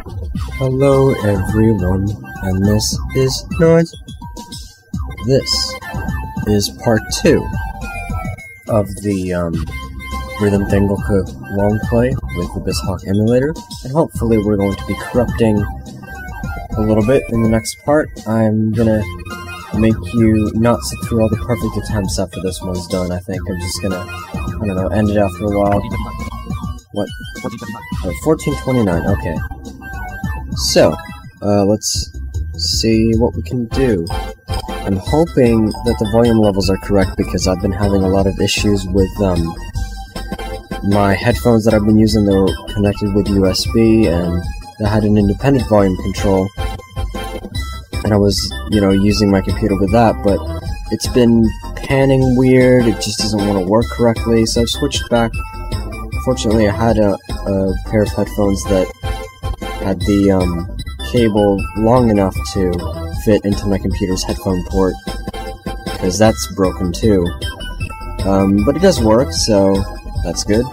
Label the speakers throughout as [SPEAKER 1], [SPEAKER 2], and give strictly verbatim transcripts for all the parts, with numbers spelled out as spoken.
[SPEAKER 1] Hello everyone, and this is Noise. This is part two of the um, Rhythm Tengoku long play with the BizHawk emulator, and hopefully we're going to be corrupting a little bit in the next part. I'm gonna make you not sit through all the perfect attempts after this one's done. I think I'm just gonna, I don't know, end it after a while. What? Oh, fourteen twenty-nine, okay. So, uh, let's see what we can do. I'm hoping that the volume levels are correct because I've been having a lot of issues with, um, my headphones that I've been using. They were connected with U S B, and they had an independent volume control. And I was, you know, using my computer with that, but it's been panning weird, it just doesn't want to work correctly, so I've switched back. Fortunately, I had a, a pair of headphones that had the um, cable long enough to fit into my computer's headphone port, because that's broken too. Um, but it does work, so that's good.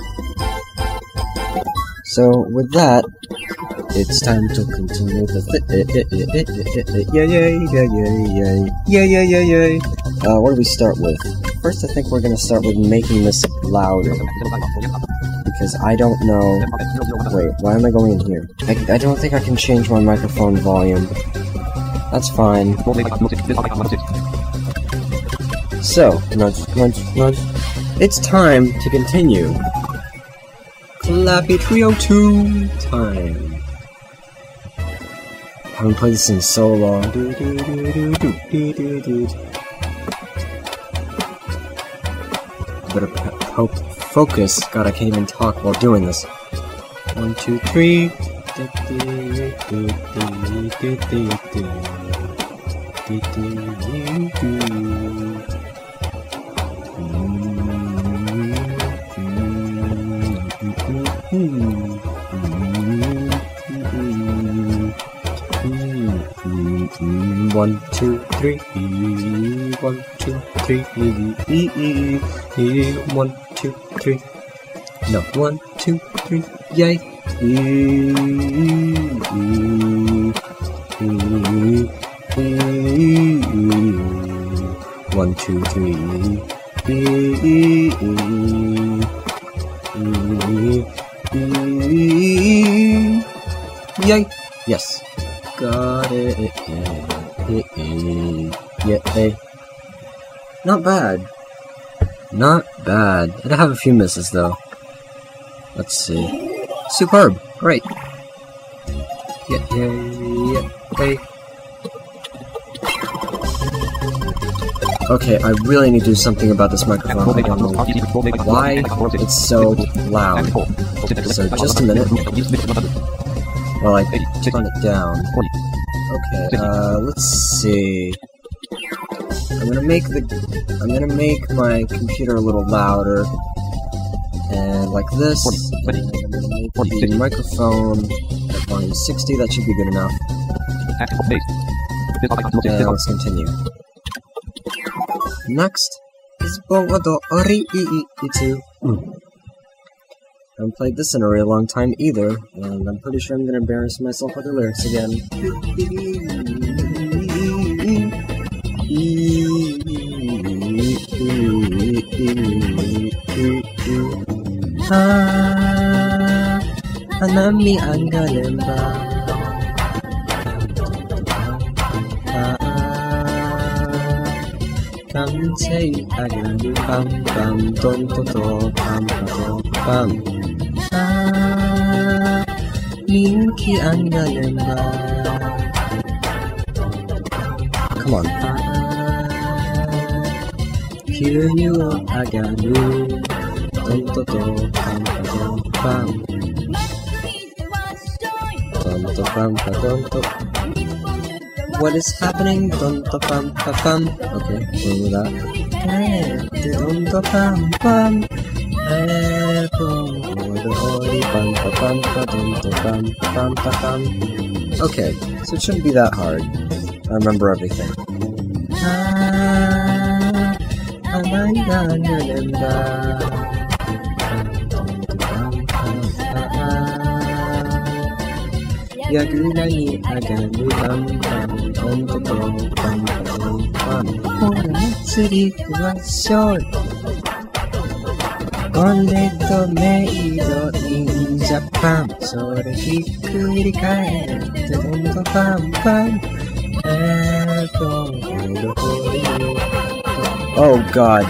[SPEAKER 1] So with that, it's time to continue the th- yay yay yay yay yay yay yay yay. Uh, what do we start with? First, I think we're gonna start with making this louder. Because I don't know... Wait, why am I going in here? I, I don't think I can change my microphone volume. That's fine. So, nudge, nudge, nudge. It's time to continue. Clappy three oh two time. I haven't played this in so long. Do, do, do, do, do, do, do. Better hope. Focus. God, I can't even talk while doing this. One, two, three. One, two, three. One, two, three. One, two, three. No, one, two, three. Yay! One, two, three. Yay! Yes. Got it. Yeah. Not bad. Not bad. I have a few misses though. Let's see. Superb. Great. Yeah, yeah, yeah. Hey. Okay, I really need to do something about this microphone. I don't know why it's so loud. So just a minute. While I turn it down. Okay, uh, let's see. I'm gonna make the... I'm gonna make my computer a little louder. And like this. And I'm gonna make the microphone at volume sixty, that should be good enough. And let's continue. Next is Boado Ori Itu. I haven't played this in a really long time either, and I'm pretty sure I'm gonna embarrass myself with the lyrics again. Ah, hanami ang galemba. Ah, come say again, pam pam, don to to, pam pam pam. Ah, minki ang galemba. Come on. Kiryu o agaru. Don to to, pam pam pam. Don to pam pam don to. What is happening? Don to pam pam pam. Okay, we'll do that. Don to pam pam. Okay, so it shouldn't be that hard. I remember everything. やぐらに上がるバンバン、どんどんどんバンバンバン。ほら祭り行きましょう。オンレッドメイドインジャパン。それひっくり返ってどんどんバンバン。えーと、Oh God.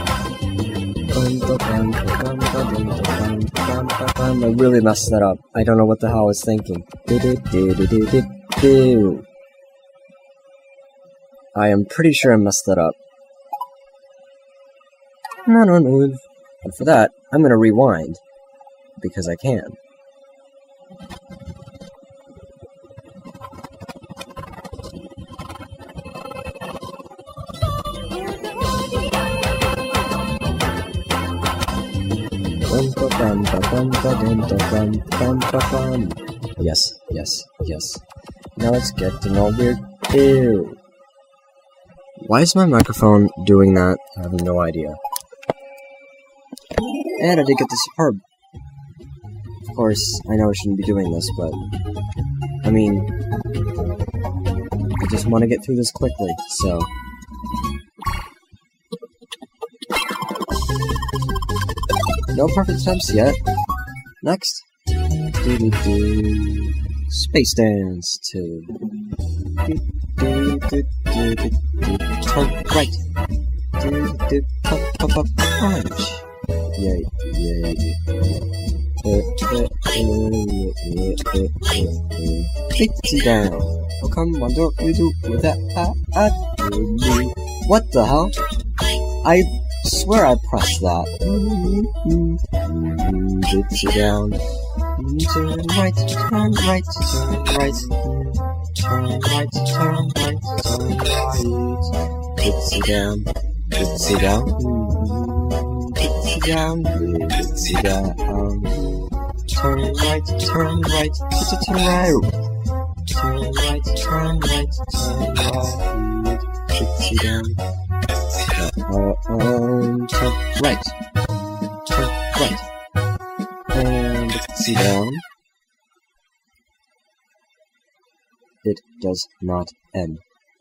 [SPEAKER 1] I really messed that up. I don't know what the hell I was thinking. I am pretty sure I messed that up. No, no, no. And for that, I'm gonna rewind. Because I can. Yes, yes, yes. Now let's get to know weird ew. Why is my microphone doing that? I have no idea. And I did get the superb. Of course, I know I shouldn't be doing this, but I mean, I just want to get through this quickly, so. No perfect attempts yet. Next. Do do do. Space Dance two. Do do do do do do. Turn right. Do do pop pop pop punch. Yay yay yay. Dixie down. Oh come on, don't you do with that? Ah ah. What the hell? I. Swear I pressed that. Dixie down. Turn right, turn right, turn right. Turn right, turn right, turn right. Dixie down, Dixie down. Dixie down, Dixie down. Turn right, turn right, turn right. Turn right, turn right, turn right. Dixie down. Uh, um, turn right, turn right, and Dixie down. It does not end.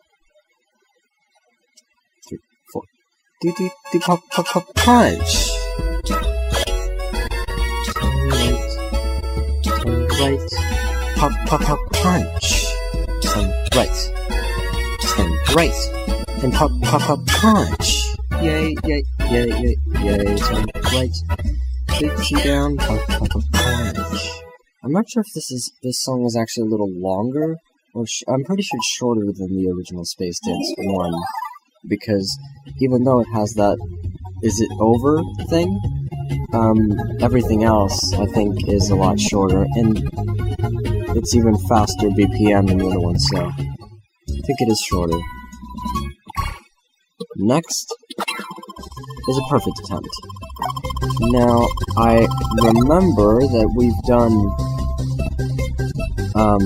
[SPEAKER 1] Three, four. Do do do pop pop pop punch. Turn right, turn right, pop pop pop punch. Turn right, turn right, and pop pop pop punch. Yay, yay, yay, yay, yay, turn right, Dixie down, pop, pop, pop, punch. I'm not sure if this is, this song is actually a little longer, or sh I'm pretty sure it's shorter than the original Space Dance one, because even though it has that, is it over thing, um, everything else, I think, is a lot shorter, and it's even faster B P M than the other one, so I think it is shorter. Next is a perfect attempt. Now, I remember that we've done, um,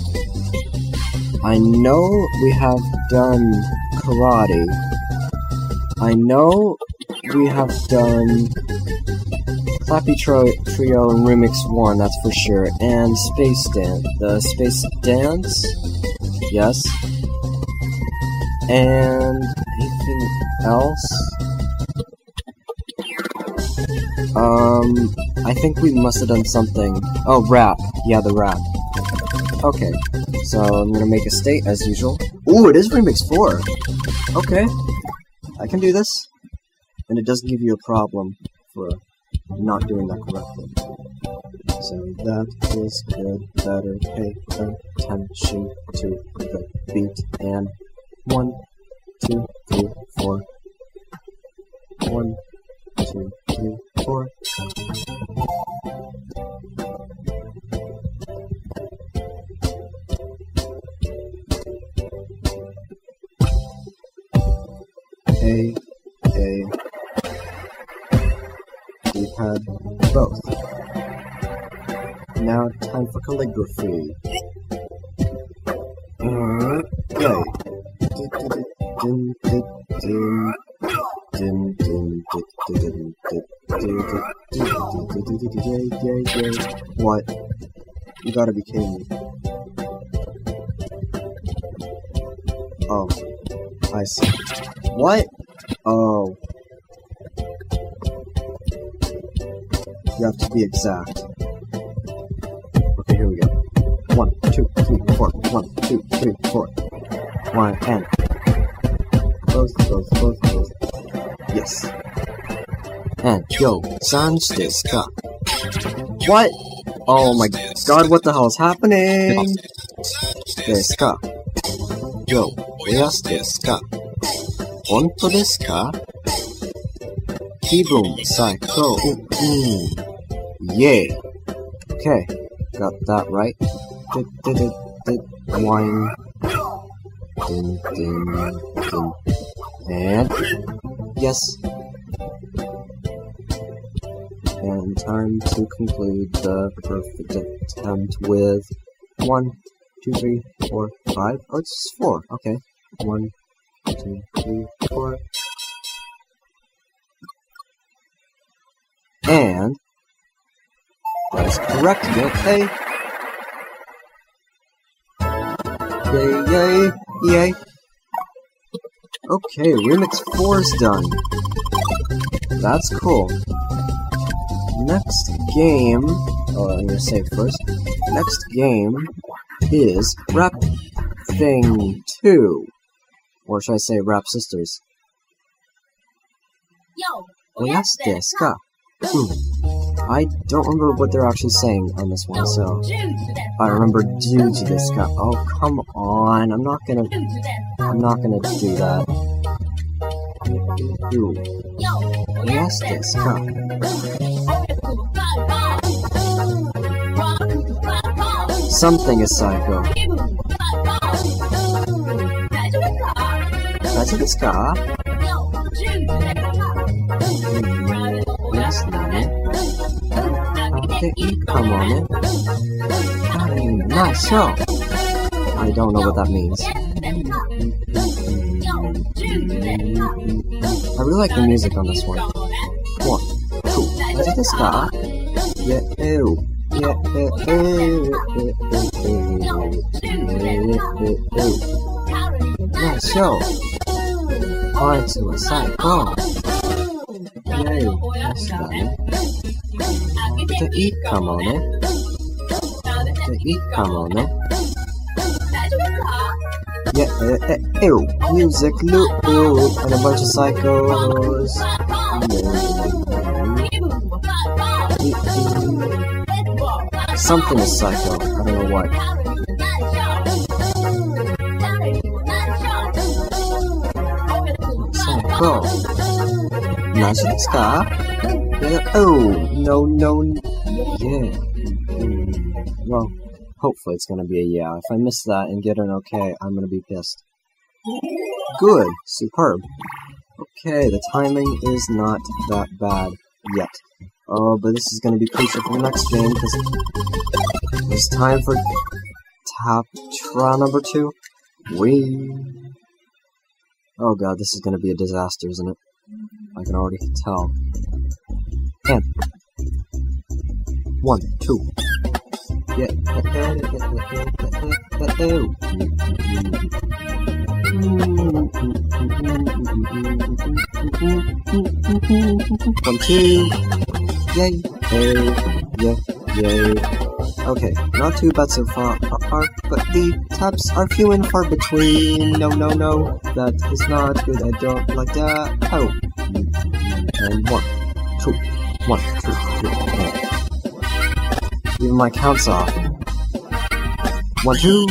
[SPEAKER 1] I know we have done karate. I know we have done Clappy Trio, Trio and Remix one, that's for sure, and Space Dance. The Space Dance? Yes. And anything else? Um, I think we must have done something. Oh, rap. Yeah, the rap. Okay, so I'm gonna make a state as usual. Ooh, it is Remix four! Okay, I can do this. And it doesn't give you a problem for not doing that correctly. So that is good. Better pay attention to the beat. And one, two, three, four. One, two, three, four. A, A. We've had both. Now time for calligraphy. Uh, go. What? You gotta be kidding me.
[SPEAKER 2] Oh, I see. What? Oh. You have to be exact. Okay, here we go. One, two, three, four. One, two, three, four. One, and. Close, close, close, close. Yes. And, yo, sans desu ka? What? Oh my god, what the hell is happening? Desu ka? Yo, oyasu desu ka? Honto desu ka? Kibun Saiko. Mm. Yay. Okay, got that right. Did, did, did, did. Wine. Ding, ding, ding. And. Yes. And time to conclude the perfect attempt with one, two, three, four, five. Oh, it's just four. Okay. One, two, three, four. And that is correct. Yay! Yay! Yay! Yay! Okay, Remix four is done. That's cool. Next game. Oh, I'm gonna save first. Next game is Rap Thing two, or should I say Rap Sisters?
[SPEAKER 3] Yo,
[SPEAKER 2] Oyasu desu ka? Hmm. I don't remember what they're actually saying on this one, so I remember do to this guy. Oh, come on! I'm not gonna. I'm not gonna do that. Do. Oyasu desu ka? Something is psycho. Daijoubu desu ka? Yes, okay, come on in. Nice show. I don't know what that means. I really like the music on this one. One, two, daijoubu desu ka? Yeah, ew. Yeah, ew, ew, ew. Nice show. On to a psycho. Yay, that's funny. To eat, come on it. To eat, come on it. Yeah, uh, uh, ew. Music loop, and a bunch of psychos. Something is psycho. I don't know what. Psycho. Daijoubu desu ka? Yeah. Oh, no, no. Yeah. Mm. Well, hopefully it's gonna be a yeah. If I miss that and get an okay, I'm gonna be pissed. Good. Superb. Okay, the timing is not that bad yet. Oh, but this is gonna be crucial for the next game, because it's time for Tap Trial number two. Wee. Oh god, this is gonna be a disaster, isn't it? I can already tell. And one, two. Yeah. One, two. Yay. Hey. Yeah. Yay. Okay, not too bad so far, but the taps are few and far between. No, no, no, that is not good. I don't like that. Oh. And one, two, one, two, three, four. Even my count's off. One, two.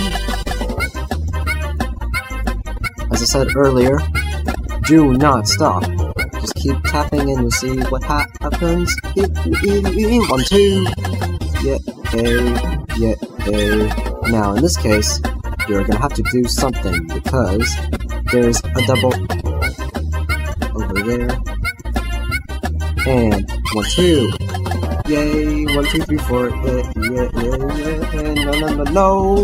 [SPEAKER 2] As I said earlier, do not stop. Just keep tapping and you'll see what ha happens. One, two. Yeah, hey, yeah, hey. Now, in this case, you're gonna have to do something because there's a double over there. And one, two. Yay, one, two, three, four. Yeah, yeah, yeah, yeah. And no, no, no,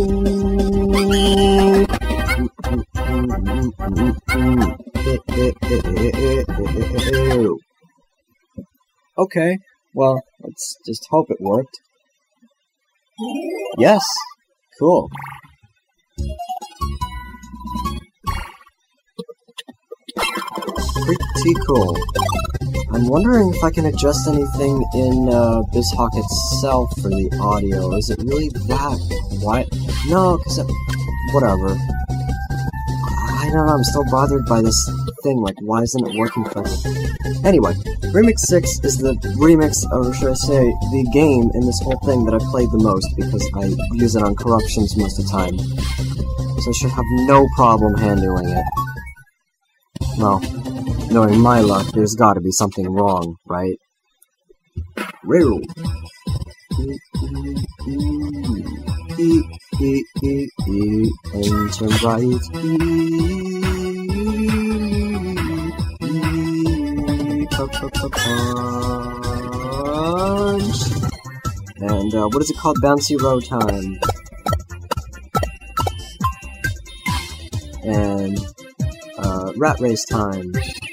[SPEAKER 2] no. Okay, well, let's just hope it worked. Yes, cool. pretty cool. I'm wondering if I can adjust anything in uh, BizHawk itself for the audio. Is it really that quiet? No, because whatever. I don't know, I'm still bothered by this thing, like, why isn't it working correctly? Anyway, Remix six is the remix, or should I say, the game in this whole thing that I played the most, because I use it on Corruptions most of the time. So I should have no problem handling it. Well, knowing my luck, there's gotta be something wrong, right? Real. E, e, e, e, ancient right, e, e, punch. And, uh, what is it called? Bouncy Row time. And, uh, Rat Race time.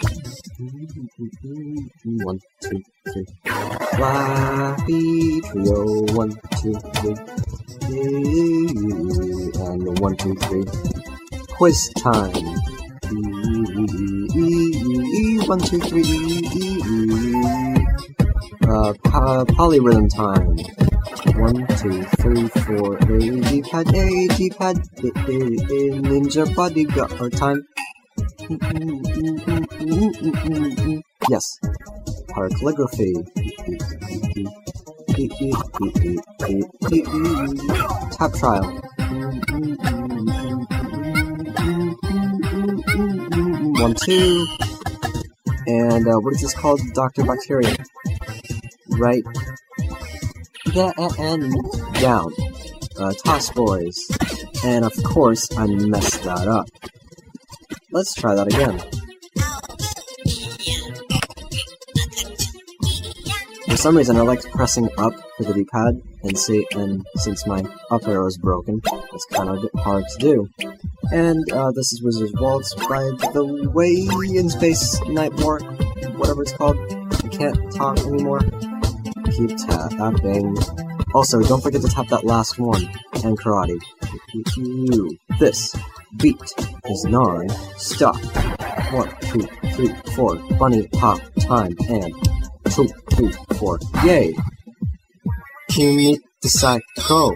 [SPEAKER 2] One, two, three. Flappy Trio, one, two, three. And one, two, three. Quiz time. One, two, three. Uh, po polyrhythm time. One, two, three, four. A, D-pad, A, D-pad, A, A, A, Ninja Bodyguard time. Yes. Calligraphy. Tap trial. One, two. And uh, what is this called? Doctor Bacteria. Right. Yeah, and down. Uh, Toss Boys. And of course, I messed that up. Let's try that again. For some reason, I like pressing up for the D-pad, and see, and since my up arrow is broken, it's kind of hard to do. And uh, this is Wizard's Waltz by the way in Space Night War, whatever it's called. I can't talk anymore. Keep tapping. Also, don't forget to tap that last one, and karate. This beat is non-stop. One, two, three, four. Bunny hop time and two, three, four. Yay! Kimi Psycho.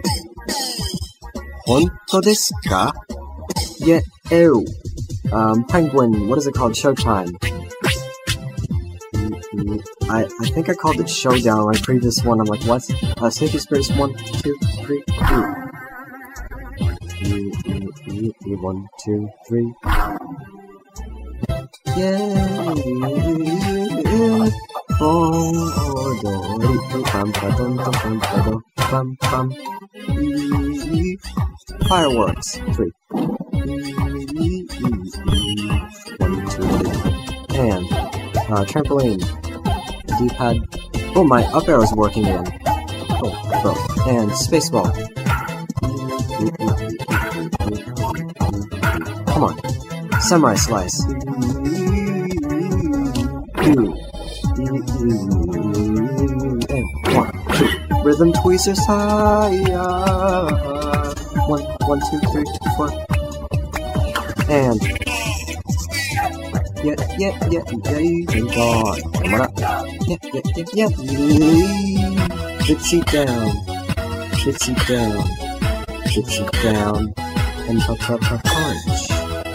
[SPEAKER 2] Honto desu ka? Yeah, ew. Um, Penguin, what is it called? Showtime. I, I think I called it Showdown, my previous one. I'm like, what? Uh, Safety Spirits, one, two, three, two. One, two, three. Yeah. Fireworks. Three. One, two, three. And uh, trampoline. D-pad. Oh, my up arrow is working again. Oh, bro. And spaceball. Come on. Samurai Slice. Two. And one, two. Rhythm Tweezers higher. One, one, two, three, four. And yeah, yeah, yeah, yeah, and God. Come on. Yeah, yeah, yeah, yeah. Bitsy down. Bitsy down. Bitsy down. And pa pa pa punch.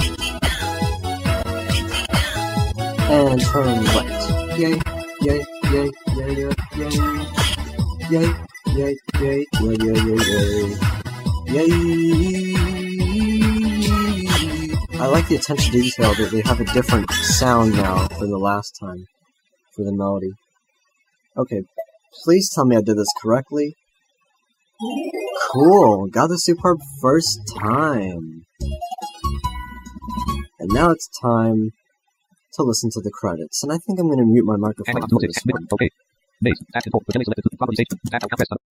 [SPEAKER 2] And turn right. Yay, yay, yay, yay, yay, yay. Yay, yay, yay, yay, yay, yay, yay. Yay. I like the attention to detail that they have a different sound now than the last time for the melody. Okay, please tell me I did this correctly. Cool, got the superb first time. And now it's time to listen to the credits. And I think I'm going to mute my microphone for this one.
[SPEAKER 3] Okay. Base. Active port. Potentially selected to properly station. Back out. Press up.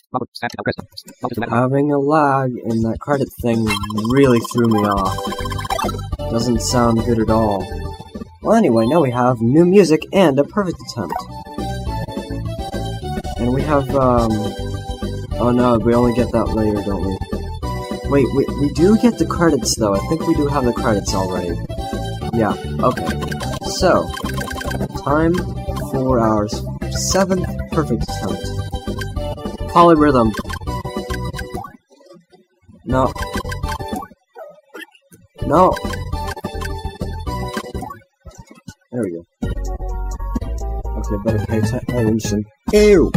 [SPEAKER 3] Bumper, stack, now press. Bumper, select.
[SPEAKER 2] Having a lag in that credit thing really threw me off. Doesn't sound good at all. Well, anyway, now we have new music and a perfect attempt. And we have, um... oh no, we only get that later, don't we? Wait, we, we do get the credits, though. I think we do have the credits already. Yeah, okay. So, time for our seventh perfect attempt. Polyrhythm. No. No. There we go. Okay, better pay attention. Ew!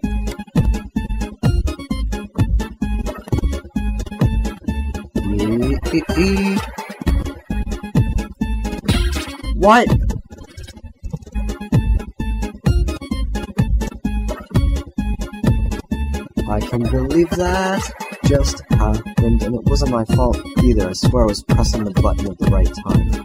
[SPEAKER 2] What? I can't believe that just happened, and it wasn't my fault either. I swear I was pressing the button at the right time.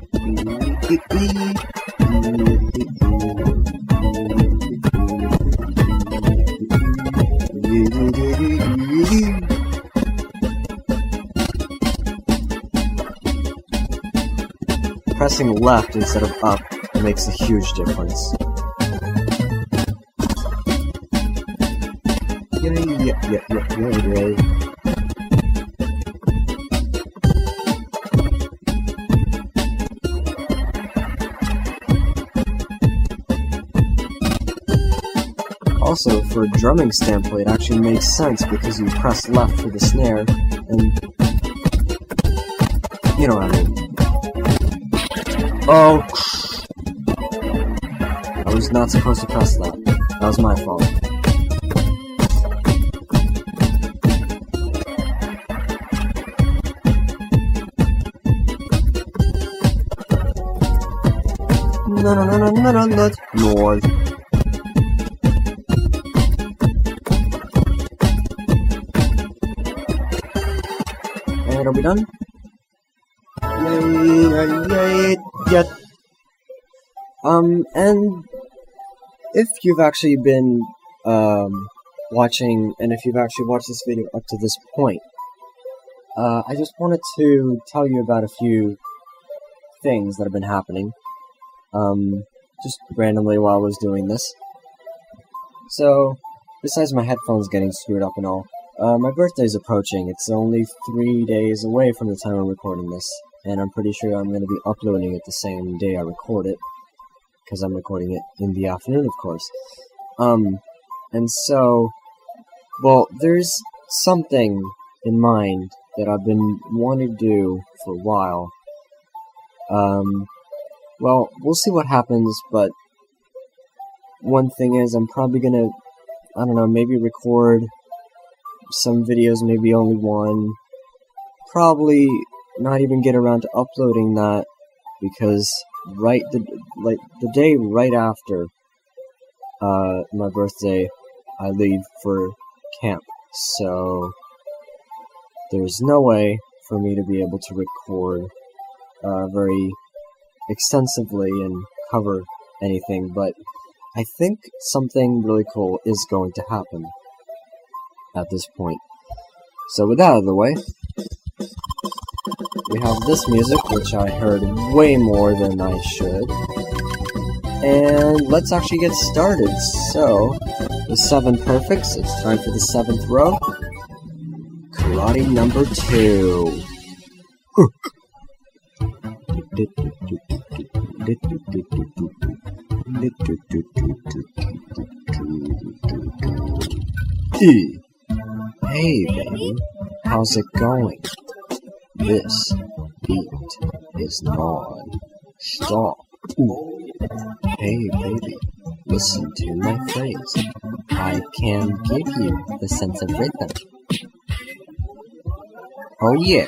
[SPEAKER 2] Pressing left instead of up makes a huge difference. Yeah, yeah, yeah, yeah, yeah, yeah. Also, for a drumming standpoint, it actually makes sense because you press left for the snare, and you know what I mean. Oh, I was not supposed to press that. That was my fault. No, no, no, no, no, no, no, north. And are we done? Yay, yay, yay, yet. Um, and if you've actually been, um, watching, and if you've actually watched this video up to this point, uh, I just wanted to tell you about a few things that have been happening, um, just randomly while I was doing this. So, besides my headphones getting screwed up and all, uh, my birthday's approaching. It's only three days away from the time I'm recording this. And I'm pretty sure I'm going to be uploading it the same day I record it, because I'm recording it in the afternoon, of course. Um, and so, well, there's something in mind that I've been wanting to do for a while. Um, well, we'll see what happens, but one thing is I'm probably going to, I don't know, maybe record some videos, maybe only one. Probably not even get around to uploading that, because right the like the day right after uh my birthday I leave for camp, so there's no way for me to be able to record uh very extensively and cover anything, but I think something really cool is going to happen at this point. So with that out of the way, we have this music, which I heard way more than I should. And let's actually get started. So, the seven perfects, it's time for the seventh row. Karate number two. Hey, baby, how's it going? This beat is non-stop. Hey, baby, listen to my phrase. I can give you the sense of rhythm. Oh, yeah.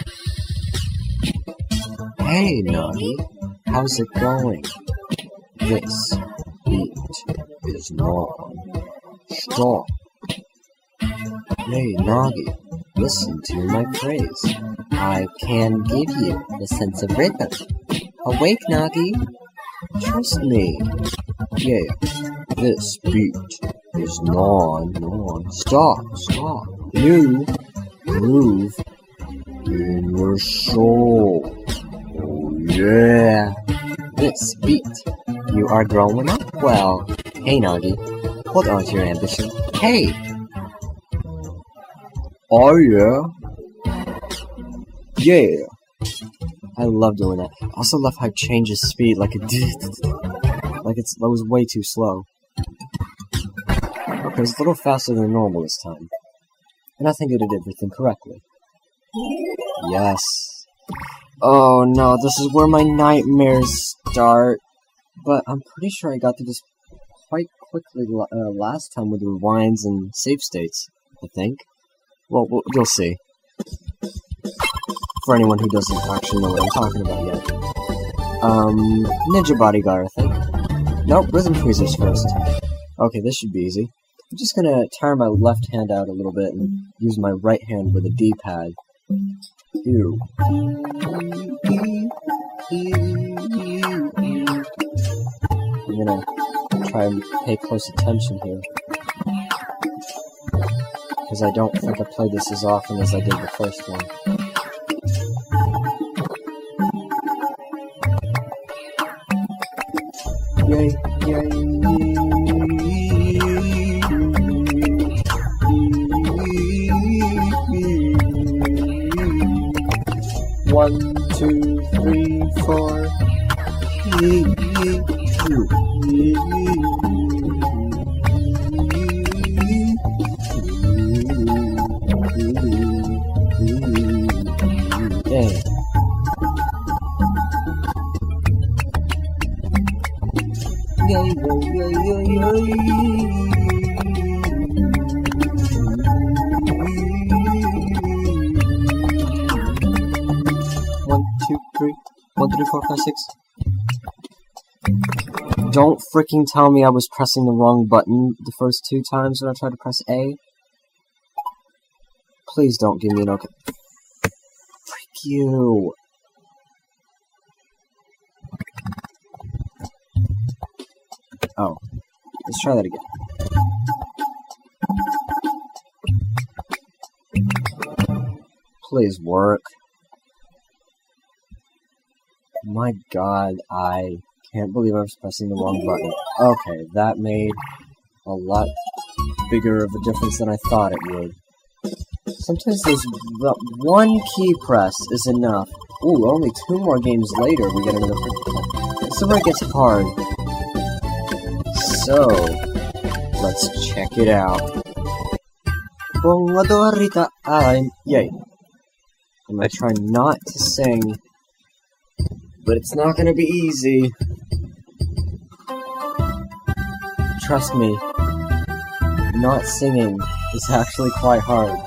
[SPEAKER 2] Hey, Nagi, how's it going? This beat is non-stop. Hey, Nagi, listen to my phrase. I can give you the sense of rhythm. Awake, Nagi. Trust me. Yeah, this beat is non, non. Stop, stop. You groove in your soul. Oh yeah. This beat. You are growing up? Well, hey Nagi. Hold on to your ambition. Hey! Oh yeah? Yeah! I love doing that. I also love how it changes speed like a like it's, it was way too slow. Okay, it's a little faster than normal this time. And I think I did everything correctly. Yes. Oh no, this is where my nightmares start. But I'm pretty sure I got to this quite quickly uh, last time with rewinds and save states, I think. Well, well, you'll see. For anyone who doesn't actually know what I'm talking about yet. Um, Ninja Bodyguard, I think. Nope, Rhythm Tweezers first. Okay, this should be easy. I'm just gonna tire my left hand out a little bit and use my right hand with a D-pad. Ew. I'm gonna try and pay close attention here. Because I don't think I played this as often as I did the first one. Yay, yay. One, two, three, four. Yeah. Yay, yay, yay, yay, yay. One, two, three. One, three, four, five, six. Don't freaking tell me I was pressing the wrong button the first two times when I tried to press A. Please don't give me an okay. Freak you. Oh. Let's try that again. Please work. My god, I can't believe I was pressing the wrong button. Okay, that made a lot bigger of a difference than I thought it would. Sometimes there's one key press is enough. Ooh, only two more games later we get another freaking. This is where it gets hard. So, let's check it out. Bongadorita, I'm yay. I'm gonna try not to sing, but it's not gonna be easy. Trust me, not singing is actually quite hard.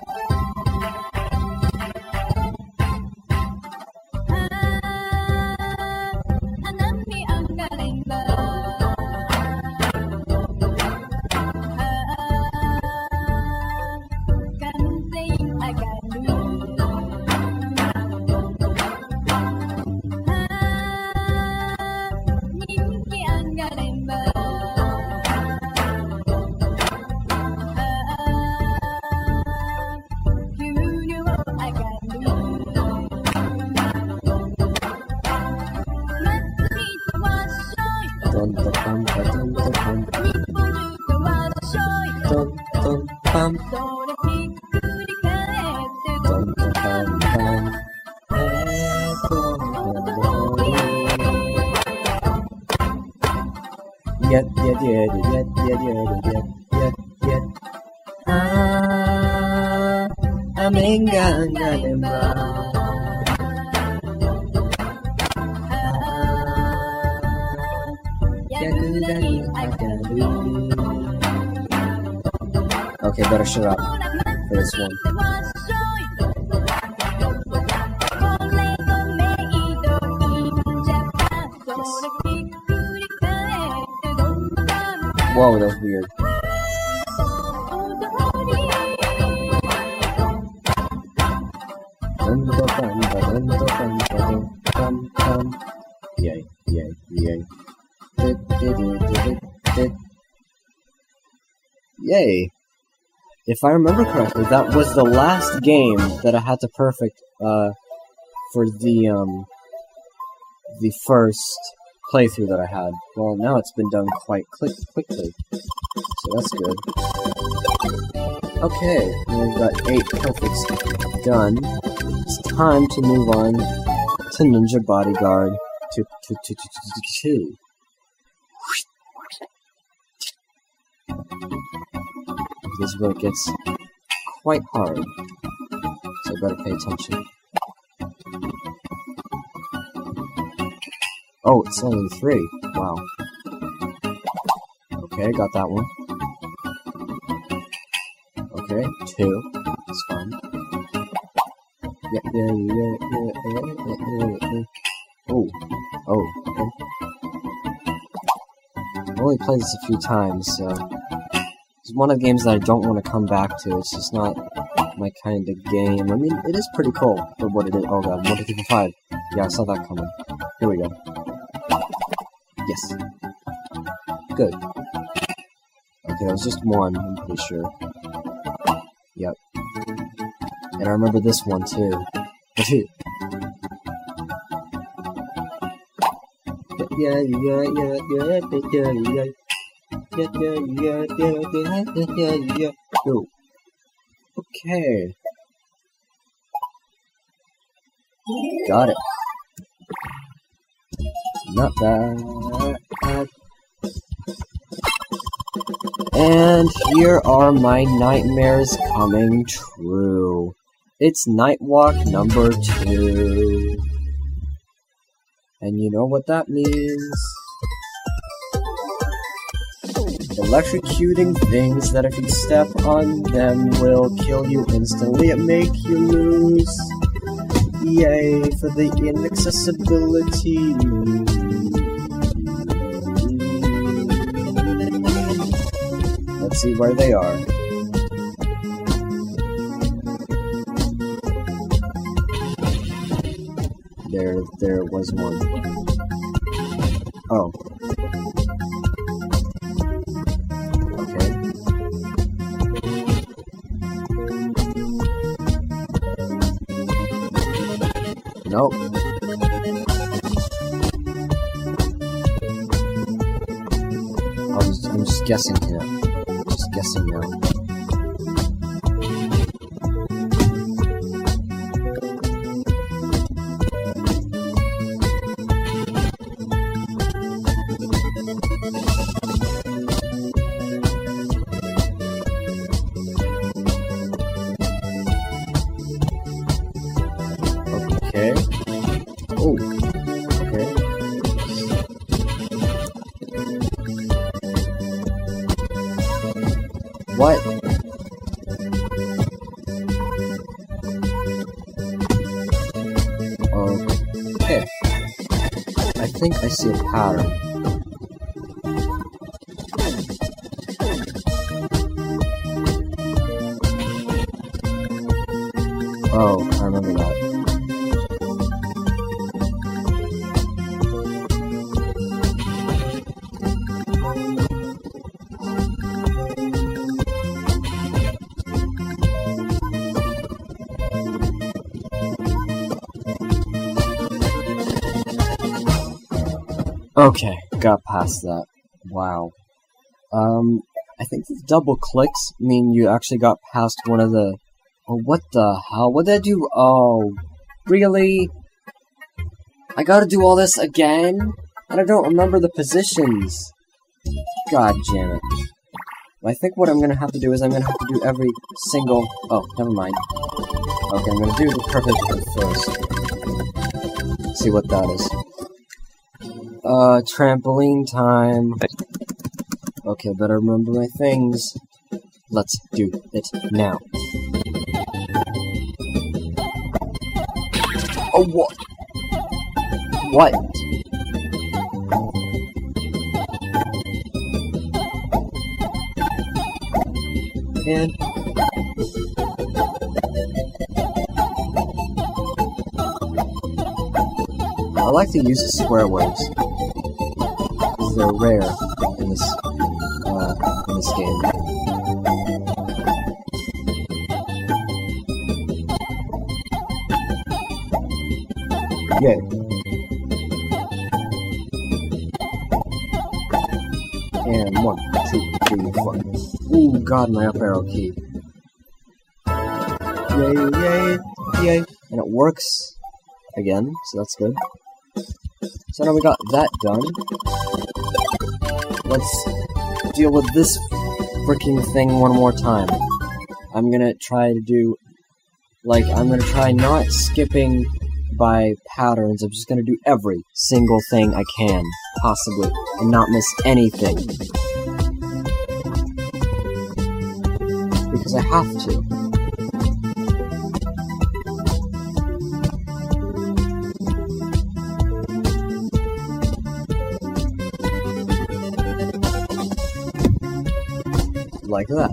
[SPEAKER 2] Dun dun dun dun dun dun. Dun dun dun. Dun dun dun dun. Yet yet yet yet yet yet yet yet yet. Ah, amengangalema. Okay, better shut up for this one. Whoa, that was weird. Yay, yay, yay. Yay! If I remember correctly, that was the last game that I had to perfect, uh, for the, um, the first playthrough that I had. Well, now it's been done quite quick quickly, so that's good. Okay, we've got eight perfects done. It's time to move on to Ninja Bodyguard two. two, two, two, two, two. This is where it gets quite hard, so I better pay attention. Oh, it's only three. Wow. Okay, got that one. Okay, two. That's fine. Yeah, yeah, yeah, yeah, yeah, yeah, yeah, yeah. Oh, oh, okay. I've only played this a few times, so it's one of the games that I don't want to come back to. It's just not my kind of game. I mean, it is pretty cool for what it is. Oh god, one, two, three, four, five. Yeah, I saw that coming. Here we go. Yes. Good. Okay, that was just one, I'm pretty sure. Yep. And I remember this one too. Yeah, yeah, yeah, yeah, yeah, yeah, yeah. Yeah, yeah, yeah, yeah, yeah, yeah, yeah. Go. Okay. Got it. Not bad. And here are my nightmares coming true. It's Nightwalk number two. And you know what that means? Electrocuting things that if you step on them will kill you instantly and make you lose. Yay for the inaccessibility. Let's see where they are. There, there was one. Oh. Okay. Nope. I was, I'm just guessing here. Just guessing now. Okay. Oh. Okay. What? Okay. I think I see a pattern. Oh, I remember that. Okay, got past that. Wow. Um, I think the double clicks mean you actually got past one of the... Oh, what the hell? What did I do? Oh, really? I gotta do all this again? And I don't remember the positions. God damn it. I think what I'm gonna have to do is I'm gonna have to do every single... Oh, never mind. Okay, I'm gonna do the perfect one first. Let's see what that is. Uh, trampoline time. Okay, better remember my things. Let's do it now. Oh, what? What? And... I like to use the square waves. They're rare in this, uh, in this game. Yay. And one, two, three, four. Ooh, God, my up arrow key. Yay, yay, yay. And it works again, so that's good. So now we got that done. Let's deal with this freaking thing one more time. I'm gonna try to do, like, I'm gonna try not skipping by patterns. I'm just gonna do every single thing I can, possibly, and not miss anything. Because I have to. Like that.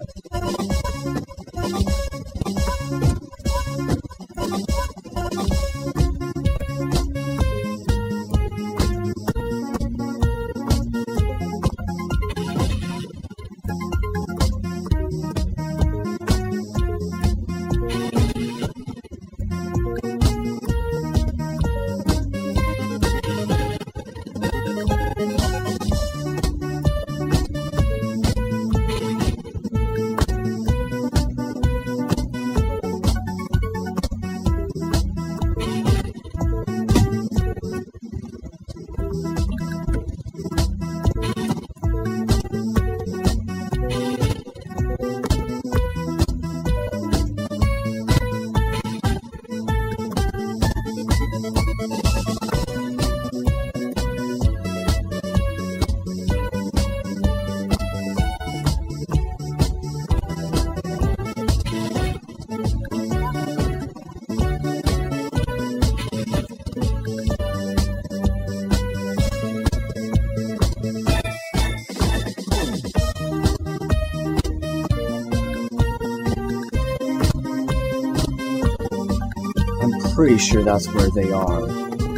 [SPEAKER 2] Pretty sure that's where they are.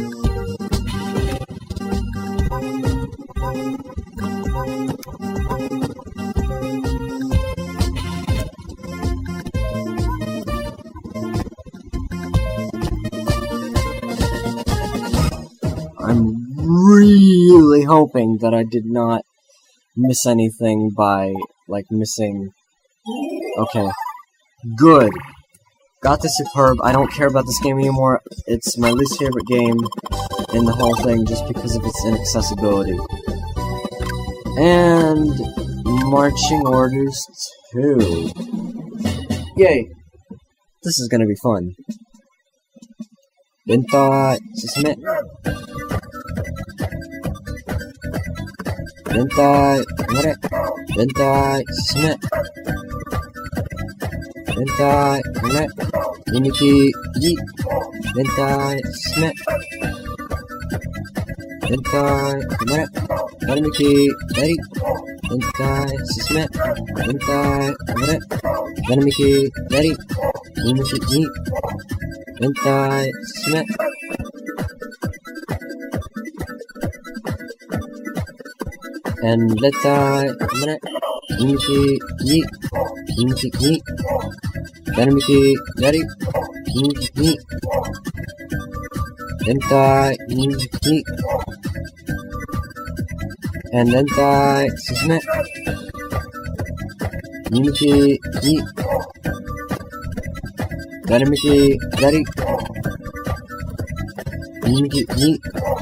[SPEAKER 2] I'm really hoping that I did not miss anything by, like, missing... Okay. Good. Got the Superb. I don't care about this game anymore. It's my least favorite game in the whole thing just because of its inaccessibility. And marching orders too. Yay! This is gonna be fun. Benta, susme. Benta, amore. Benta, susme. Bentai, amore. Miniki, yi. Bentai, susme. Bentai, amore. Varamiki, eri. Bentai, susme. Bentai, amore. Varamiki, eri. Miniki, yi. Bentai, susme. And bentai, amore. Miniki, yi. Miniki, yi. Varamiki, eri. Miniki, yi. Bentai, miniki, yi. And bentai, susme. Miniki, yi. Varamiki, eri. Miniki, yi.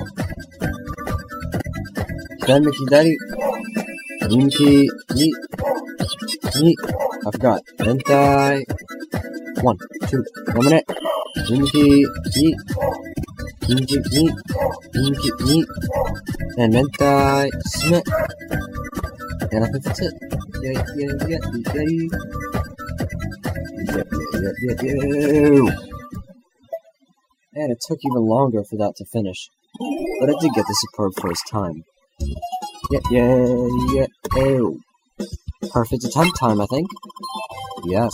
[SPEAKER 2] Varamiki, eri. Miniki, yi. Yi. I forgot. Bentai. One, two, one minute. Miniki, yi. Miniki, yi. Miniki, yi. And bentai, susme. And I think that's it. Yeah, yeah, yeah, yeah, yeah. Yeah, yeah, yeah, yeah, yeah. And it took even longer for that to finish. But I did get the Superb first time. Yeah, yeah, yeah, oh. Perfect attempt time, I think. Yes.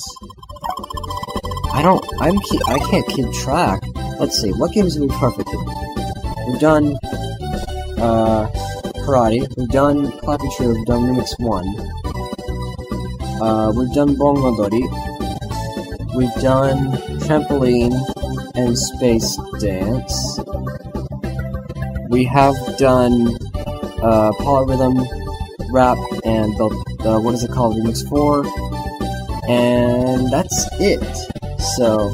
[SPEAKER 2] I don't, I'm, keep, I can't keep track. Let's see, what games have we perfected? We've done, uh, Karate. We've done Clappy Tree. We've done Remix one. Uh, we've done Bongodori. We've done Trampoline. and Space Dance. We have done uh, Polyrhythm, Rap, and the, the what is it called, Remix four, and that's it. So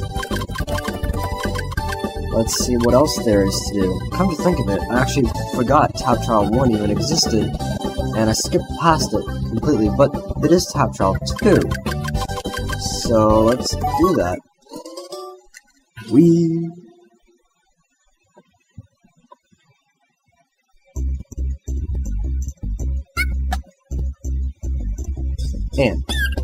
[SPEAKER 2] let's see what else there is to do. Come to think of it, I actually forgot Tap Trial one even existed, and I skipped past it completely, but it is Tap Trial two. So let's do that. We and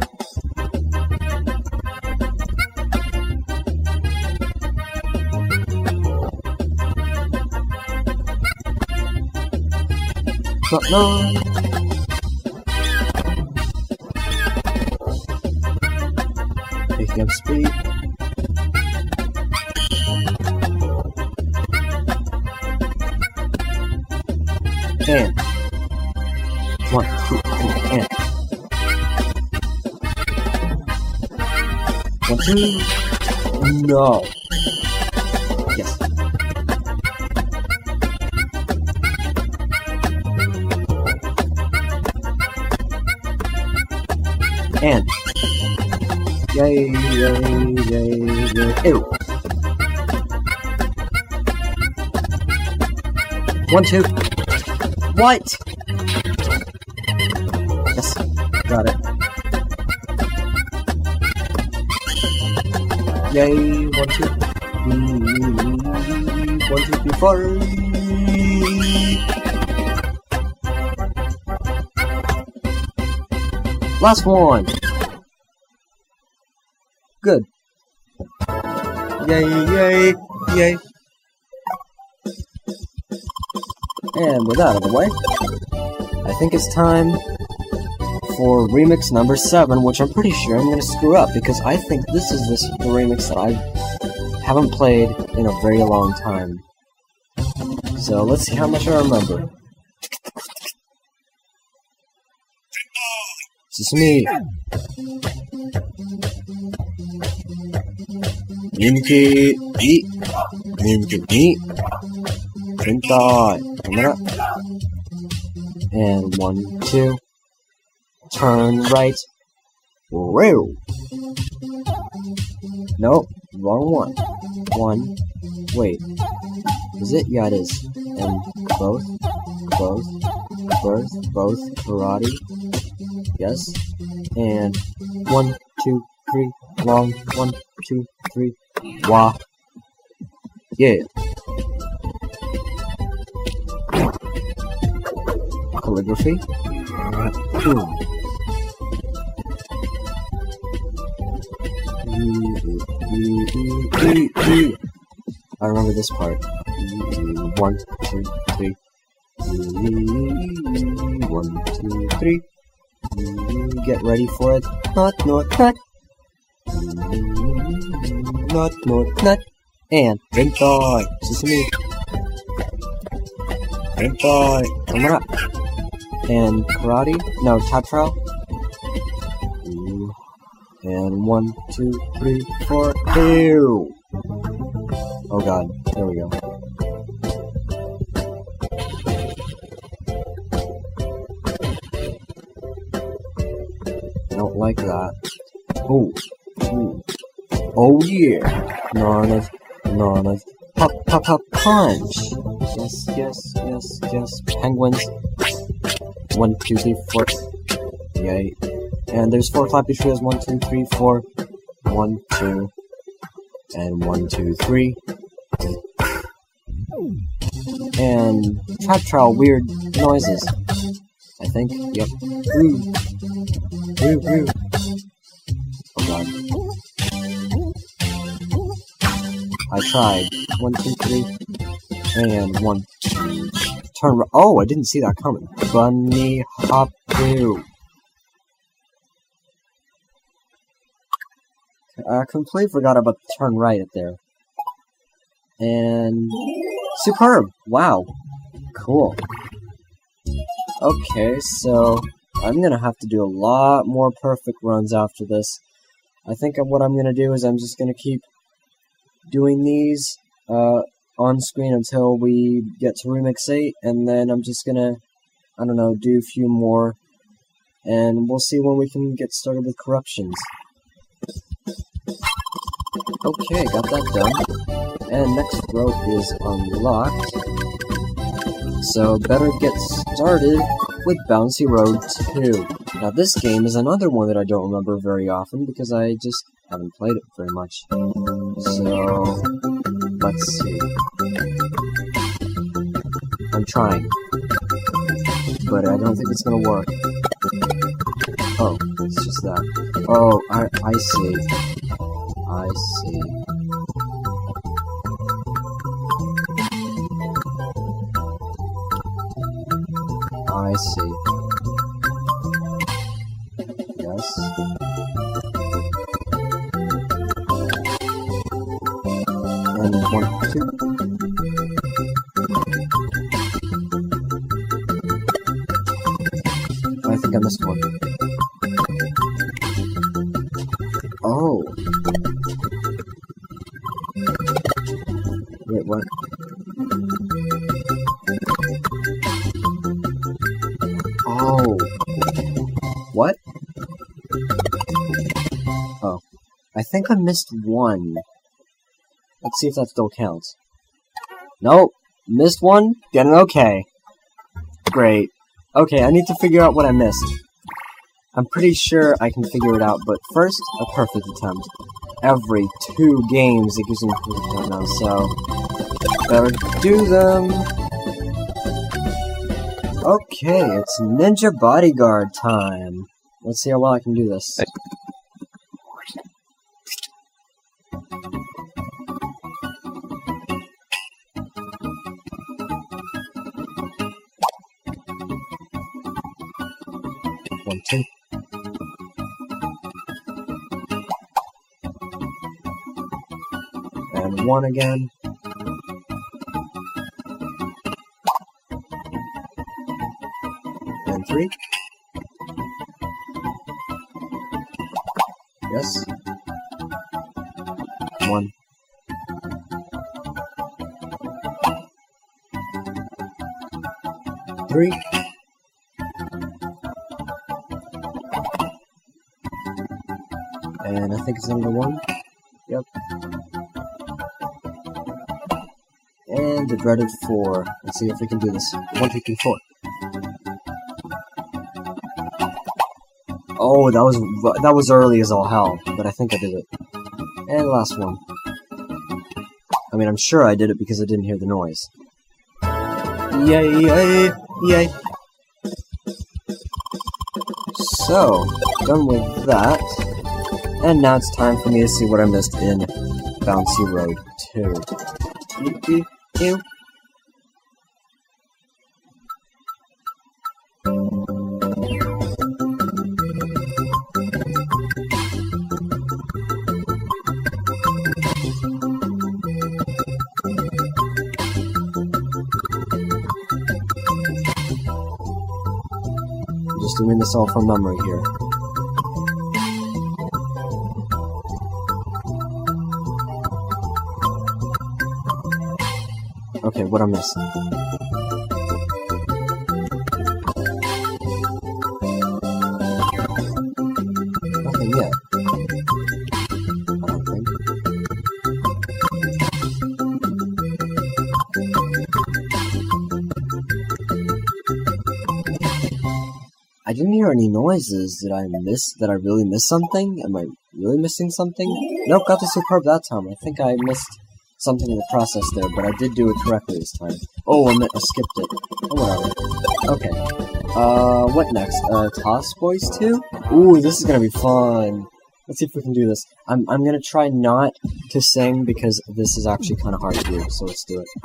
[SPEAKER 2] but no. Picking up speed. And one, two, three, and one, two. No. Yes. And yay, yay, yay, yay. Ew. One, two. What? Yes, got it. Yay, one, two. One, two, three, four. Last one. Good. Yay, yay, yay. And with that out of the way, I think it's time for remix number seven, which I'm pretty sure I'm going to screw up, because I think this is this, the remix that I haven't played in a very long time. So let's see how much I remember. Sesame! Minky eat! Minky eat! Printai! Coming up. And one, two. Turn right. Woo! Nope, wrong one. One. Wait. Is it? Yeah, it is. And both. Both. Both. Both. Karate. Yes. And one, two, three. Long. One, two, three. Wah. Yeah. Calligraphy. Boom. I remember this part. One, two, three. One, two, three. Get ready for it. Not, not, not. Not, not, not. And Printai. Sesame. Printai. Coming up. And karate. No, Tap Trial. And one, two, three, four. Ew. Oh god. There we go. I don't like that. Oh. Ooh. Oh yeah. Nanas. Nanas. Pop, pop, pop, punch. Yes, yes, yes, yes. Penguins. One, two, three, four. Yay. And there's four Flappy Trios. One, two, three, four. One, two. And one, two, three. And Tap Trial weird noises. I think. Yep. Woo. Woo, woo. Oh god. I tried. One, two, three. And one. Turn. Oh, I didn't see that coming. Bunny hop do. I completely forgot about the turn right up there. And superb. Wow. Cool. Okay, so I'm gonna have to do a lot more perfect runs after this. I think what I'm gonna do is I'm just gonna keep doing these uh, on screen until we get to Remix eight, and then I'm just gonna, I don't know, do a few more, and we'll see when we can get started with corruptions. Okay, got that done. And next row is unlocked. So better get started with Bouncy Road two. Now this game is another one that I don't remember very often because I just haven't played it very much. So let's see. I'm trying. But I don't think it's gonna work. Oh, it's just that. Oh, I I see. I see. I see. Yes. And one, two. I think I missed one. Oh. Wait, what? Oh. What? Oh. I think I missed one. Let's see if that still counts. Nope. Missed one? Get an okay. Great. Okay, I need to figure out what I missed. I'm pretty sure I can figure it out, but first, a perfect attempt. Every two games it gives me a perfect attempt now, so better do them. Okay, it's Ninja Bodyguard time. Let's see how well I can do this. One, two. And one again. And three. Yes. One. Three. And I think it's number one. Yep. And the dreaded four. Let's see if we can do this. One, two, three, four. Oh, that was that was early as all hell, but I think I did it. And last one. I mean, I'm sure I did it because I didn't hear the noise. Yay, yay, yay. So, done with that. And now it's time for me to see what I missed in Bouncy Road two. Ew, ew, ew. Just doing this all from memory here. Okay, what I'm missing? Nothing yet. I don't think. I didn't hear any noises. Did I miss? Did I really miss something? Am I really missing something? Nope, got the superb that time. I think I missed something in the process there, but I did do it correctly this time. Oh, I, meant, I skipped it. Oh, whatever. Okay. Uh, what next? Uh, Toss Boys two? Ooh, this is gonna be fun. Let's see if we can do this. I'm, I'm gonna try not to sing because this is actually kind of hard to do, so let's do it.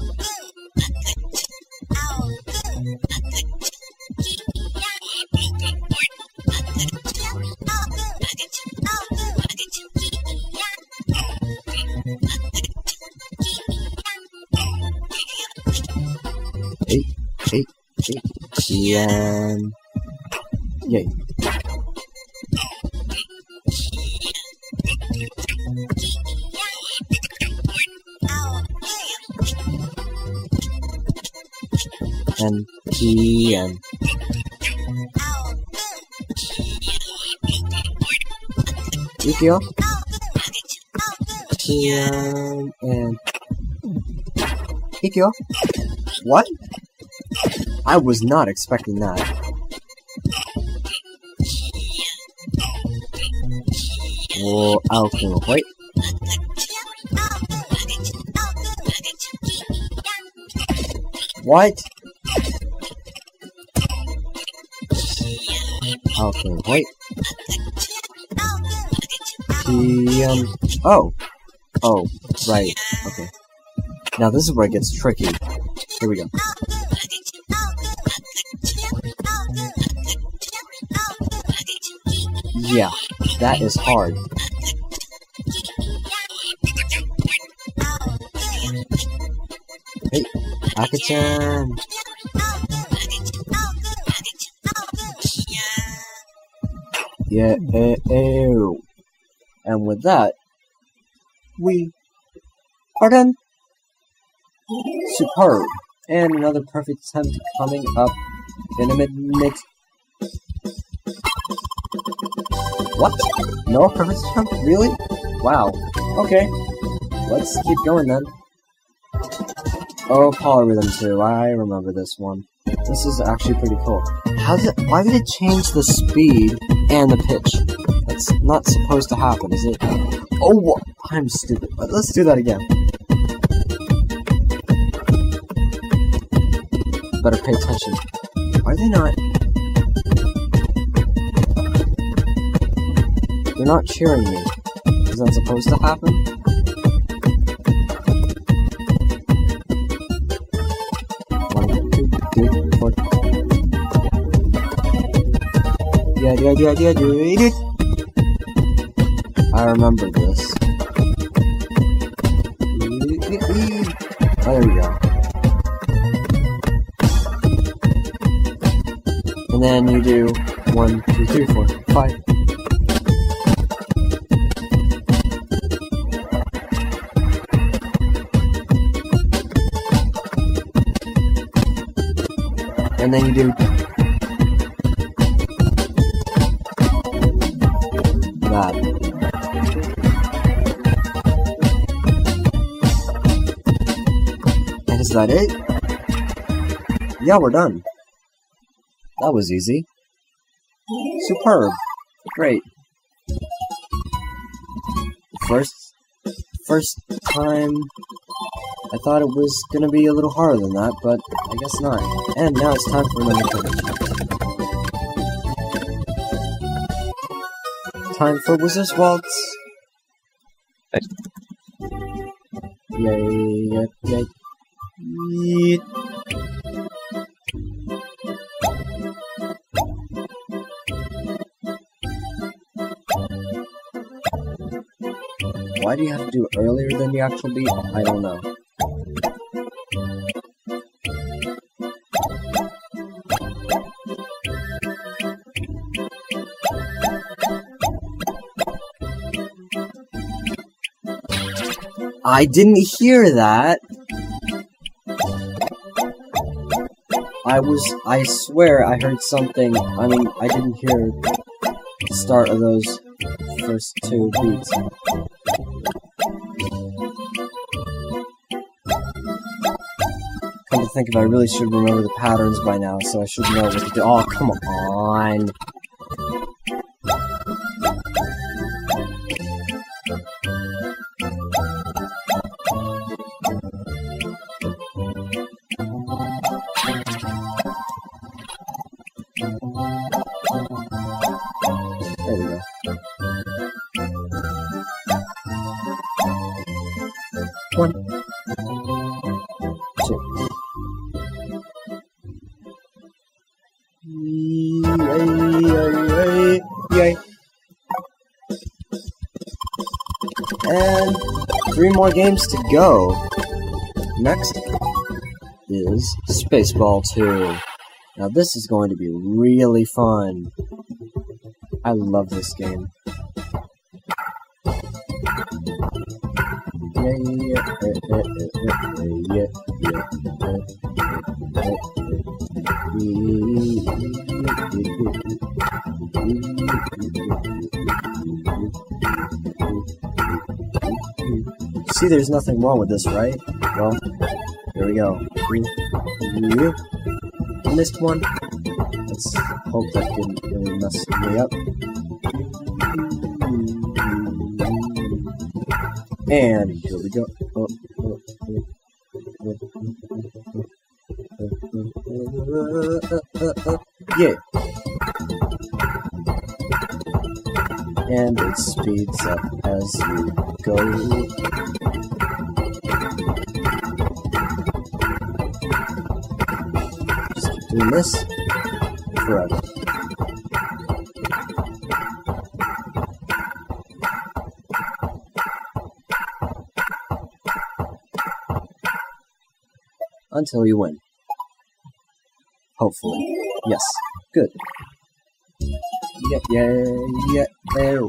[SPEAKER 2] Eight, eight, eight, and yay. and T and Yukio, Tian and Ikyo. What? I was not expecting that. Whoa, okay, wait. What? Okay, wait. He, um, oh. Oh, right, okay. Now this is where it gets tricky. Here we go. Yeah, that is hard. Hey, Akachan! Yeah, eh, eh. And with that, we are done. Superb. And another perfect attempt coming up in a minute. What? No perfect attempt? Really? Wow. Okay. Let's keep going then. Oh, Polyrhythm two. I remember this one. This is actually pretty cool. How did it, why did it change the speed and the pitch? That's not supposed to happen, is it? Oh, I'm stupid. Let's do that again. Better pay attention. Are they not? They're not cheering me. Is that supposed to happen? One, two, three, four. Yeah, yeah, yeah, yeah, yeah, yeah. I remember this. Oh, there we go. And then you do one, two, three, four, five. And then you do that. And is that it? Yeah, we're done. That was easy. Superb. Great. First, first time, I thought it was gonna be a little harder than that, but I guess not. And now it's time for another turn. Time for Wizard's Waltz. Yay, yay, yay. Yay. Why do you have to do it earlier than the actual beat? I don't know. I didn't hear that. I was, I swear I heard something. I mean, I didn't hear the start of those first two beats. Come to think of it, I really should remember the patterns by now, so I should know what to do. Oh, come on. There we go. One, two. Yay, yay, yay. And three more games to go. Next is Spaceball two. Now this is going to be really fun. I love this game. Yeah, yeah, yeah, yeah, yeah, yeah, yeah, yeah. see there's nothing wrong with this, right? Well, here we go. You missed one. Let's hope that didn't really mess me up. And here we go. Oh, oh, oh. Yeah. And it speeds up as you go. Just keep doing this forever. Until you win. Hopefully. Yes. Good. Yeah, yeah, yeah, there.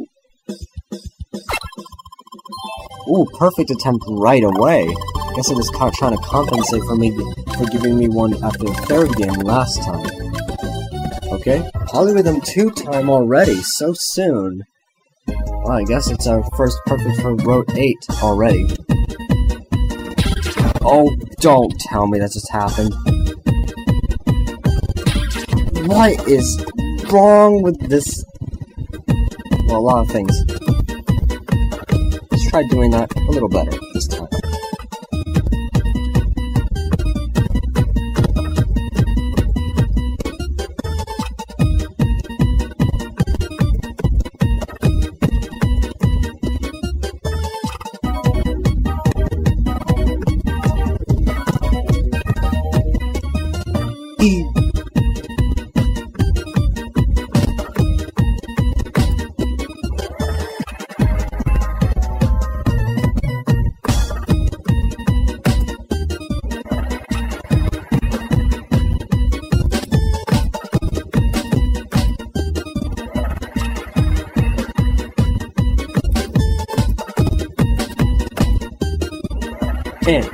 [SPEAKER 2] Ooh, perfect attempt right away. Guess it was trying to compensate for me for giving me one after the third game last time. Okay, Polyrhythm two time already, so soon. Well, I guess it's our first perfect for Route eight already. Oh, don't tell me that just happened. What is wrong with this? Well, a lot of things. Let's try doing that a little better this time. E. And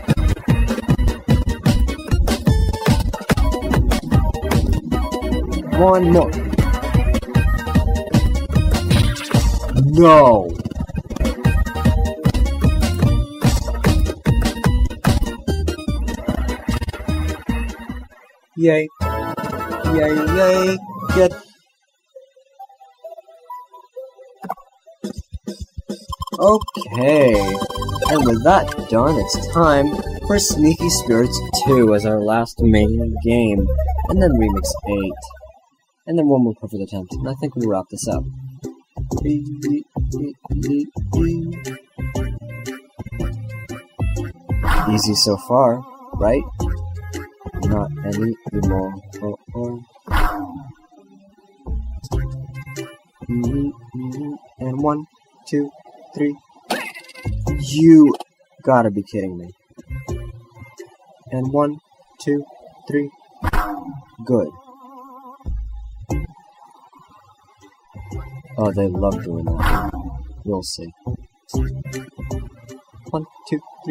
[SPEAKER 2] one more. No. Yay. Yay, yay. Get. Okay. And with that done, it's time for Sneaky Spirits two as our last main game. And then Remix eight. And then one more perfect attempt. And I think we'll wrap this up. Easy so far, right? Not any more. Oh, oh. And one, two, three. You gotta be kidding me. And one, two, three. Good. Oh, they love doing that. You'll see. One, two, three.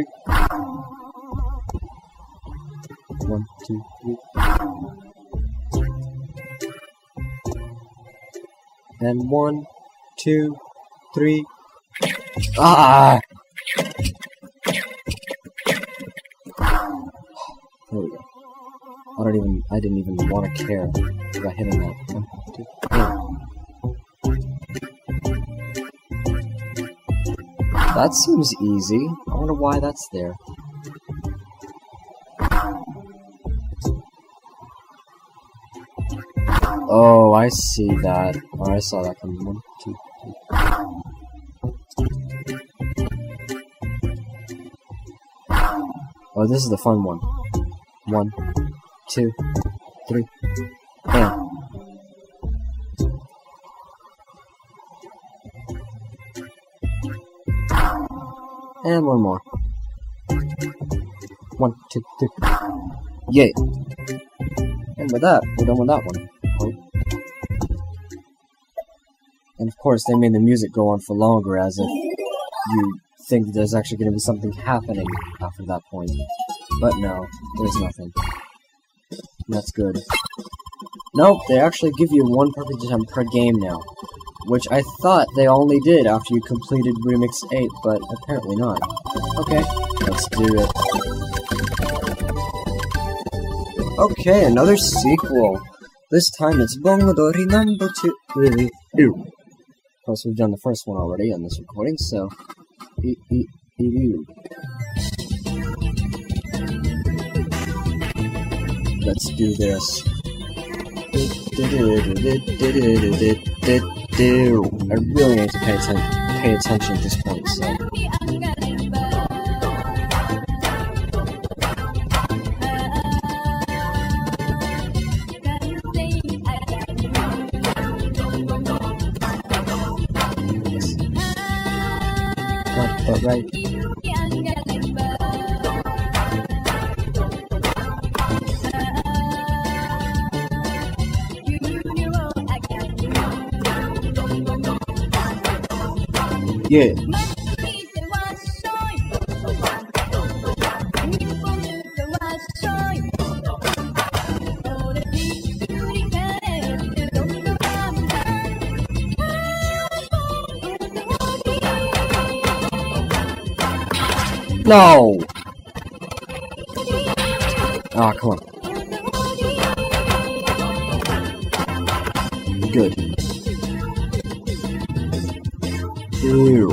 [SPEAKER 2] One, two, three. And one, two, three. Ah! There we go. I don't even, I didn't even want to care about hitting that. One, two, three. That seems easy. I wonder why that's there. Oh, I see that. Oh, I saw that coming. One, two, three. Oh, this is the fun one. One, two, three, and. And one more. One, two, three. Yay! And with that, we're done with that one. Oh. And of course, they made the music go on for longer, as if you think there's actually going to be something happening after that point. But no, there's nothing. That's good. Nope, they actually give you one perfect attempt per game now.
[SPEAKER 1] which I thought they only did after you completed Remix eight, but apparently not. Okay, let's do it. Okay, another sequel. This time it's Bongodori number two. Really? Ew. Of course, we've done the first one already on this recording, so... E e e ew. Let's do this. I really need to pay, atten pay attention at this point, so... Not that right. Yeah. No! Ah, come on. Good. Ew.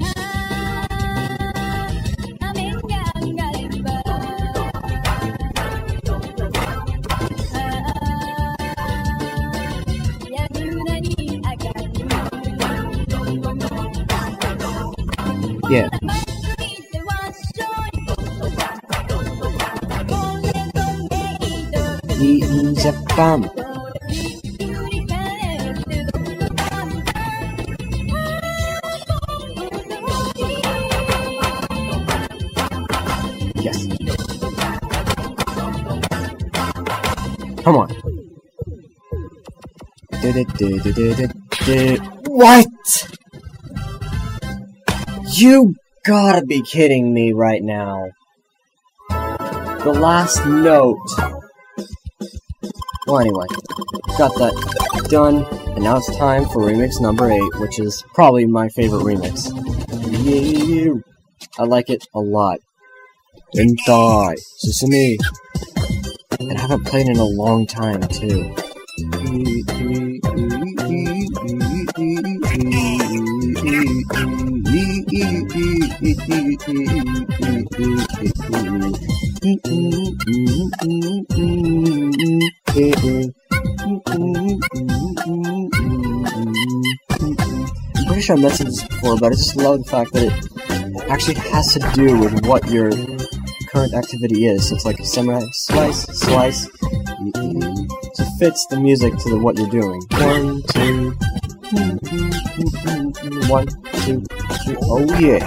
[SPEAKER 1] Yeah. In Japan. Yes. Come on. What? You gotta be kidding me right now. The last note. Well, anyway, got that done, and now it's time for remix number eight, which is probably my favorite remix. Yeah, I like it a lot. Hentai, Susumi. And I haven't played in a long time, too. I'm pretty sure I mentioned this before, but I just love the fact that it actually has to do with what your current activity is. So it's like a samurai slice, slice. So it fits the music to the, what you're doing. One, two, one, two, three. Oh yeah.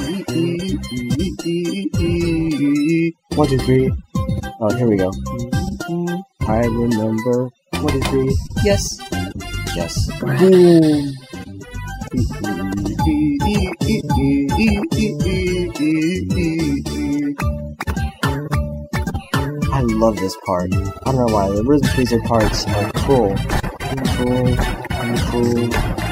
[SPEAKER 1] One, two, three. Oh, here we go. I remember. One, two, three. Yes. Yes. Boom. I love this part. I don't know why. The rhythm freezer parts are cool. Cool. Cool.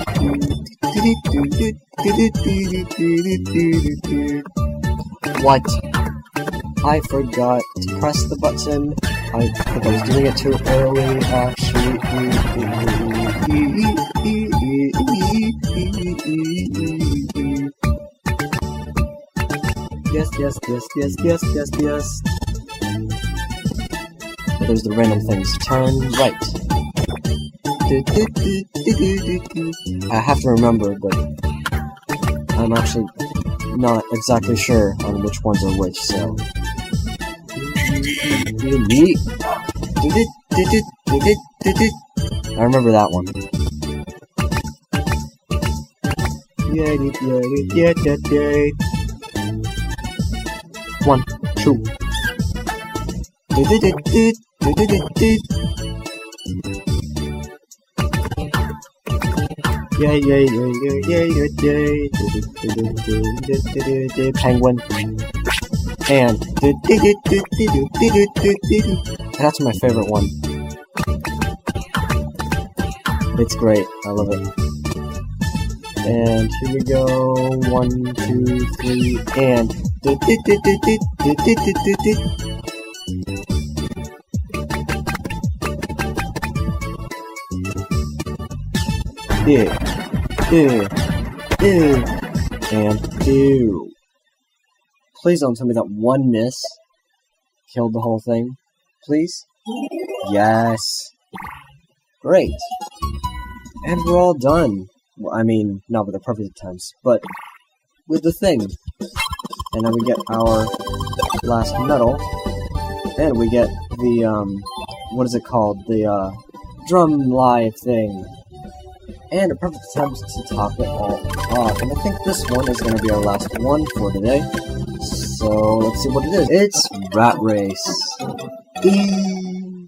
[SPEAKER 1] What? I forgot to press the button. I think I was doing it too early, actually. Yes, yes, yes, yes, yes, yes, yes. But there's the random things. Turn right. I have to remember, but I'm actually not exactly sure on which ones are which, so... I remember that one. One, two. Yeah, yeah, yeah, yeah, yeah, yeah. Penguin. And that's my favorite one. It's great. I love it.
[SPEAKER 2] And here we go. One, two, three, and. Yeah. Ew. Ew. And ew. Please don't tell me that one miss killed the whole thing. Please? Yes. Great. And we're all done. Well, I mean, not with the perfect attempts, but with the thing. And then we get our last medal. And we get the, um, what is it called? The, uh, drum live thing. And a perfect attempt to top it all off. And I think this one is going to be our last one for today. So, let's see what it is. It's Rat Race. Eee.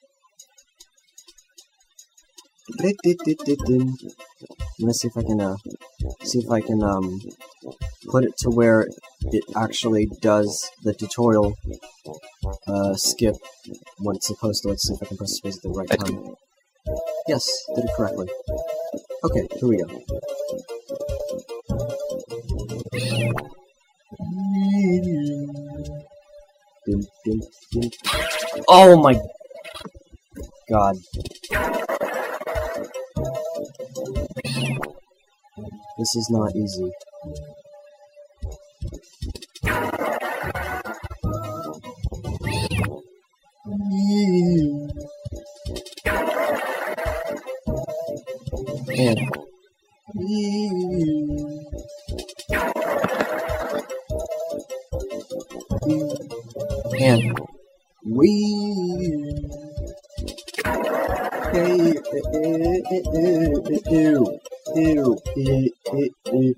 [SPEAKER 2] Let's see if I can, uh, see if I can, um, put it to where it actually does the tutorial, uh, skip when it's supposed to. Let's see if I can press space at the right time. Yes, did it correctly. Okay, here we go. Dun, dun, dun. Oh my god. This is not easy. And and we hey ew ew ew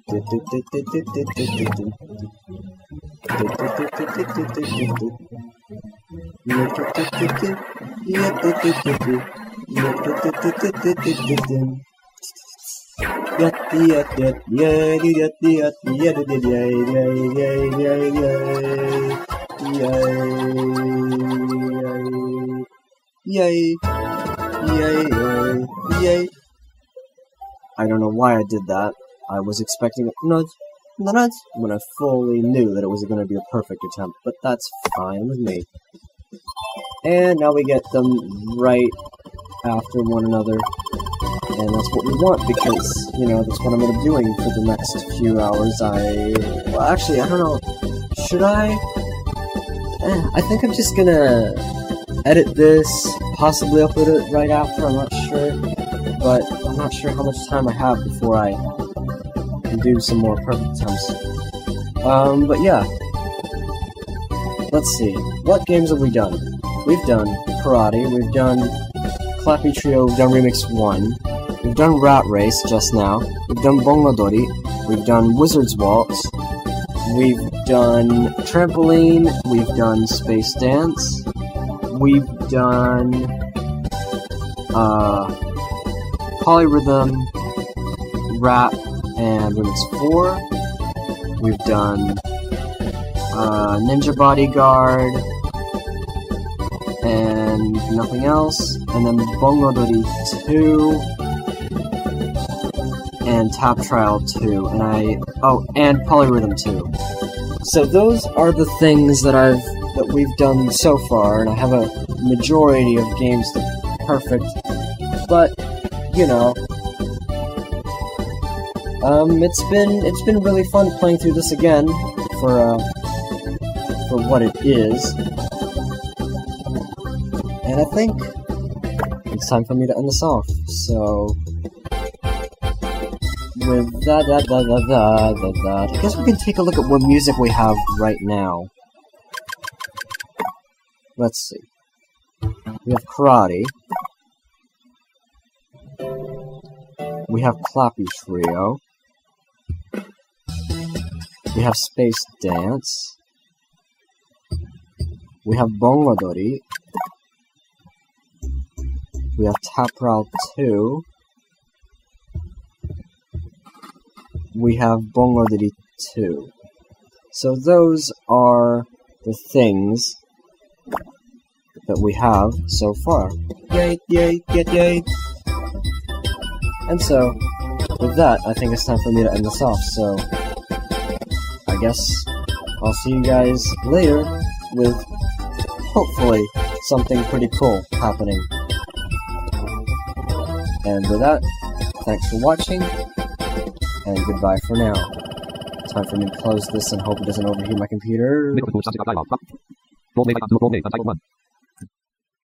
[SPEAKER 2] Yay! Yay! Yay! I don't know why I did that. I was expecting a nudge, nudge, when I fully knew that it was going to be a perfect attempt, but that's fine with me. And now we get them right after one another, and that's what we want, because, you know, that's what I'm going to be doing for the next few hours. I... Well, actually, I don't know. Should I? Eh, I think I'm just gonna edit this, possibly upload it right after, I'm not sure. But I'm not sure how much time I have before I can do some more perfect attempts. Um, but yeah. Let's see. What games have we done? We've done Karate, we've done Clappy Trio, we've done Remix one, we've done Rat Race just now, we've done Bongodori, we've done Wizard's Waltz, we've done Trampoline, we've done Space Dance, we've done uh, Polyrhythm, Rap, and Remix four, we've done uh, Ninja Bodyguard, and nothing else, and then Bongodori two, and Tap Trial two, and I, oh, and Polyrhythm two. So those are the things that I've, that we've done so far, and I have a majority of games that are perfect, but, you know, um, it's been, it's been really fun playing through this again, for, uh, for what it is. And I think it's time for me to end this off. So, with that, that, that, that, that, that, that, I guess we can take a look at what music we have right now. Let's see. We have Karate. We have Clappy Trio. We have Space Dance. We have Bongodori. We have Tap Trial two. We have Bongodori two. So those are the things that we have so far. Yay, yay, yay, yay! And so,
[SPEAKER 1] with that, I think it's time for me to end this off, so I guess I'll see you guys later with, hopefully, something pretty cool happening. And with that, thanks for watching, and goodbye for now. Time for me to close this and hope it doesn't overheat my computer.
[SPEAKER 3] Roll name, roll name, untitled one.